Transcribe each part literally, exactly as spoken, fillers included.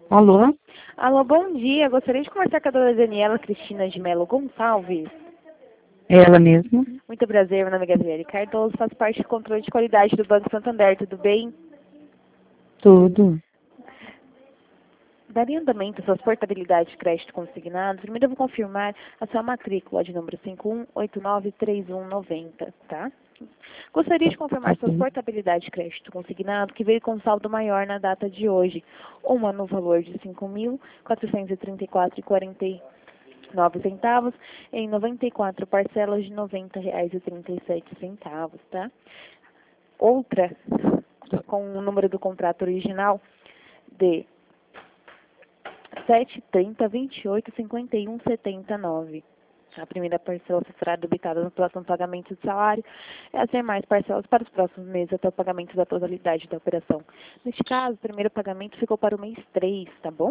Alô? Alô, bom dia. Gostaria de conversar com a dona Daniela Cristina de Melo Gonçalves. É ela mesma? Muito prazer, meu nome é Gabriele Cardoso, faço parte do controle de qualidade do Banco Santander, tudo bem? Tudo. Daria andamento às suas portabilidades de crédito consignado. Primeiro eu vou confirmar a sua matrícula de número cinco um oito nove três um nove zero, tá? Gostaria de confirmar suas Ok. portabilidades de crédito consignado, que veio com saldo maior na data de hoje. Uma no valor de cinco mil quatrocentos e trinta e quatro reais e quarenta e nove centavos, em noventa e quatro parcelas de noventa reais e trinta e sete centavos, tá? Outra, com o número do contrato original de sete trinta vinte e oito cinquenta e um setenta e nove. A primeira parcela será debitada no próximo pagamento de salário e as demais parcelas para os próximos meses até o pagamento da totalidade da operação. Neste caso, o primeiro pagamento ficou para o mês três, tá bom?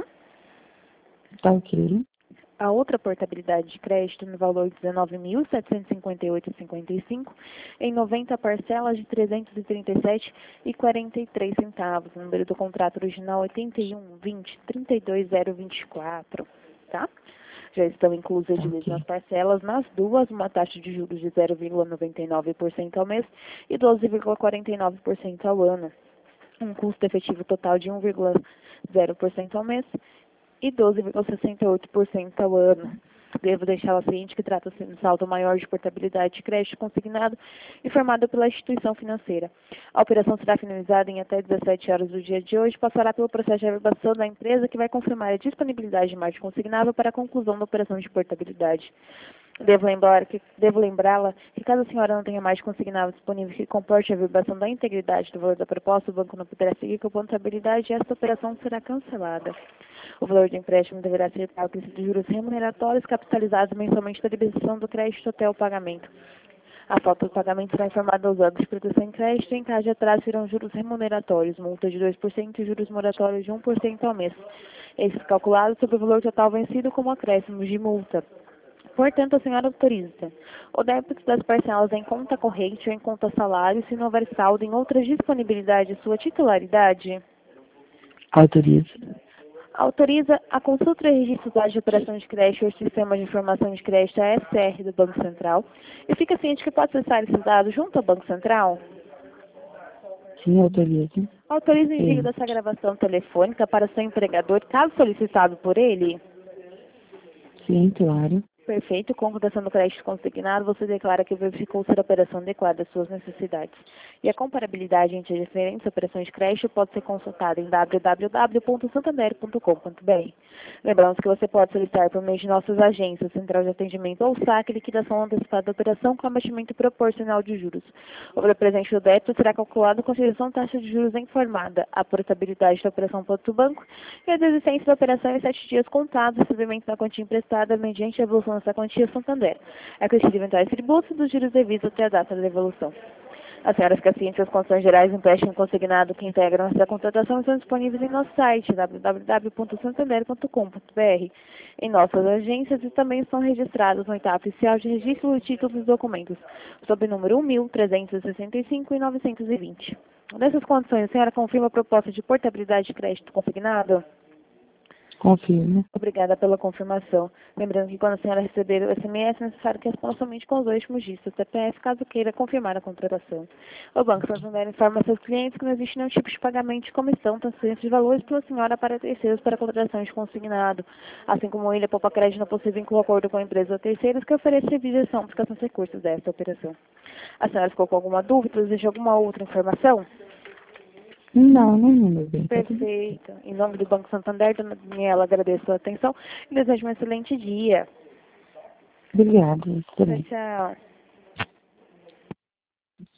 Tá ok. A outra portabilidade de crédito no valor de dezenove mil setecentos e cinquenta e oito reais e cinquenta e cinco em noventa parcelas de trezentos e trinta e sete reais e quarenta e três centavos. O número do contrato original oitenta e um vinte trinta e dois zero vinte e quatro, tá? Já estão inclusas Tá de vez nas ok. parcelas, nas duas, uma taxa de juros de zero vírgula noventa e nove por cento ao mês e doze vírgula quarenta e nove por cento ao ano. Um custo efetivo total de um vírgula zero por cento ao mês e doze vírgula sessenta e oito por cento ao ano. Devo deixá-la ciente que trata-se de um saldo maior de portabilidade de crédito consignado informado pela instituição financeira. A operação será finalizada em até dezessete horas do dia de hoje, passará pelo processo de averbação da empresa que vai confirmar a disponibilidade de margem consignável para a conclusão da operação de portabilidade. Devo lembrar que devo lembrá-la que caso a senhora não tenha mais consignável disponível que comporte a averbação da integridade do valor da proposta, o banco não poderá seguir com a portabilidade e esta operação será cancelada. O valor do empréstimo deverá ser pago de juros remuneratórios capitalizados mensalmente da liberação do crédito até o pagamento. A falta do pagamento será informada aos órgãos de proteção em crédito e, em caso de atraso, serão juros remuneratórios, multa de dois por cento e juros moratórios de um por cento ao mês. Esses calculados sobre o valor total vencido como acréscimos de multa. Portanto, a senhora autoriza o débito das parcelas em conta corrente ou em conta salário, se não houver saldo em outras disponibilidades de sua titularidade. Autoriza. Autoriza a consulta e registro dos dados de operação de crédito ou Sistema de Informação de Crédito, a S R, do Banco Central, e fica ciente que pode acessar esses dados junto ao Banco Central. Sim, autoriza. Autoriza o envio Sim. dessa gravação telefônica para seu empregador, caso solicitado por ele. Sim, claro. Perfeito. Com cotação do crédito consignado, você declara que verificou ser a operação adequada às suas necessidades. E a comparabilidade entre as diferentes operações de crédito pode ser consultada em w w w ponto santander ponto com ponto b r. Lembramos que você pode solicitar por meio de nossas agências, Central de Atendimento ou saque, liquidação antecipada da operação com abatimento proporcional de juros. O valor presente do débito será calculado com consideração taxa de juros informada, a portabilidade da operação para o banco e a desistência da operação em sete dias contados, recebimento da quantia emprestada mediante a evolução dessa quantia Santander. Acrescido de eventuais tributos dos juros devidos até a data da devolução. A senhora fica ciente das condições gerais do empréstimo consignado que integram essa contratação estão disponíveis em nosso site, w w w ponto santander ponto com ponto b r, em nossas agências e também estão registrados no etapa oficial de registro de títulos e documentos, sob o número um mil trezentos e sessenta e cinco e novecentos e vinte. Nessas condições, a senhora confirma a proposta de portabilidade de crédito consignado? Confirma. Obrigada pela confirmação. Lembrando que quando a senhora receber o S M S, é necessário que responda somente com os dois últimos dígitos do C P F, caso queira confirmar a contratação. O Banco Santander informa seus clientes que não existe nenhum tipo de pagamento de comissão, transferência de valores pela senhora para terceiros para a contratação de consignado. Assim como ele, a Poupa Crédito não possui vínculo acordo com a empresa ou terceiros que oferece serviço de gestão e aplicação de recursos desta operação. A senhora ficou com alguma dúvida? Deseja alguma outra informação? Não, não, meu bem. Tá tudo bem. Perfeito. Em nome do Banco Santander, dona Daniela, agradeço a atenção e desejo um excelente dia. Obrigada. Tchau, Também. tchau.